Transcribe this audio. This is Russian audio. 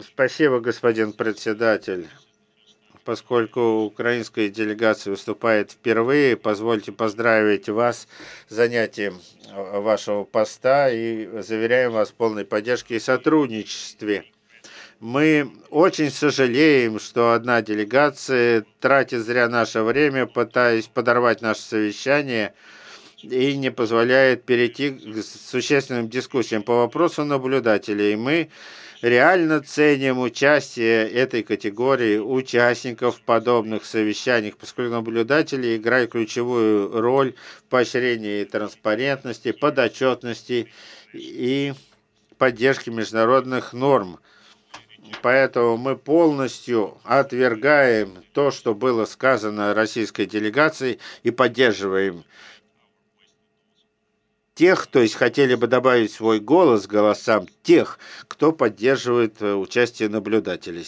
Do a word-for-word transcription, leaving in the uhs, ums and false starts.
Спасибо, господин председатель. Поскольку украинская делегация выступает впервые, позвольте поздравить вас с занятием э, вашего поста и заверяем вас в полной поддержке и сотрудничестве. Мы очень сожалеем, что одна делегация тратит зря наше время, пытаясь подорвать наше совещание и не позволяет перейти к существенным дискуссиям по вопросу наблюдателей. Мы реально ценим участие этой категории участников в подобных совещаниях, поскольку наблюдатели играют ключевую роль в поощрении транспарентности, подотчетности и поддержке международных норм. Поэтому мы полностью отвергаем то, что было сказано российской делегацией, и поддерживаем тех, то есть хотели бы добавить свой голос к голосам тех, кто поддерживает э, участие наблюдателей.